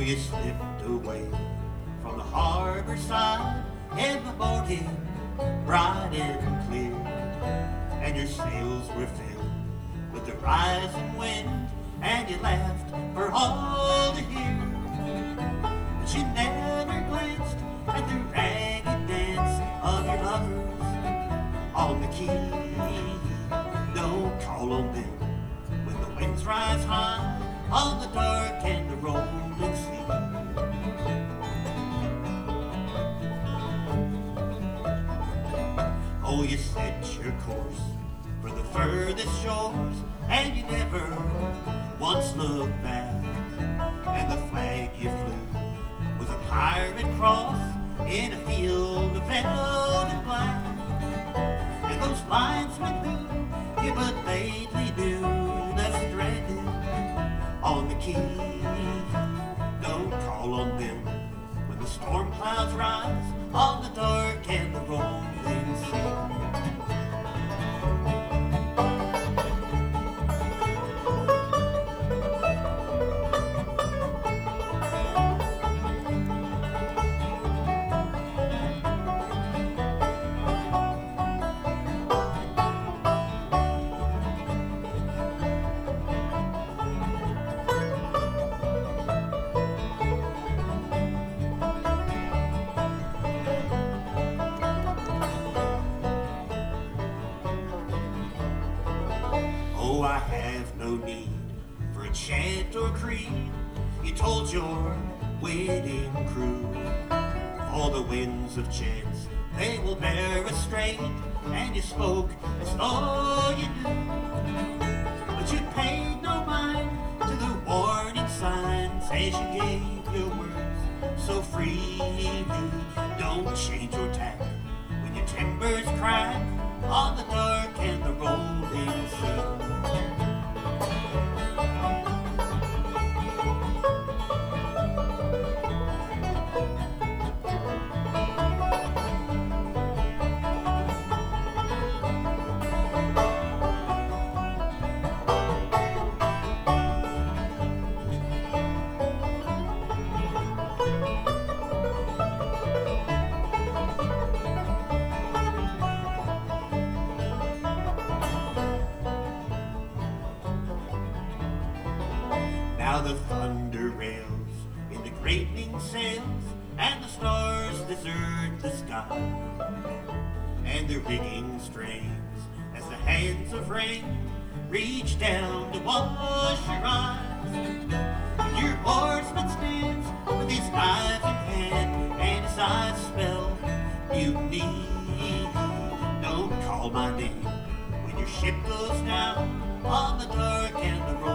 you slipped away from the harbor side in the morning, bright and clear, and your sails were filled with the rising wind, and you laughed for all to hear. But you never glanced at the ragged dance of your lovers on the quay. Don't call on them when the winds rise high on the dark and the rolling sea. Oh, you set your course for the furthest shores, and you never once looked back. And the flag you flew was a pirate cross in a field of velvet black. And those linesmen knew you but vaguely knew that's stranded on the quay. Don't call on them when the storm clouds rise on the dark and the rolling sea. Oh, I have no need for a chant or creed. You told your wedding crew, all the winds of chance they will bear us straight, and you spoke as though you knew. But you paid no mind to the warning signs as you gave your words so freely. Don't change your tack when your timbers crack on the dark and the rolling sea. Now the thunder rails in the grating sails, and the stars desert the sky, and the rigging strains as the hands of rain reach down to wash your eyes. And your oarsman stands with his knife in hand, and his eyes spell mutiny. Don't call my name when your ship goes down on the dark and the road.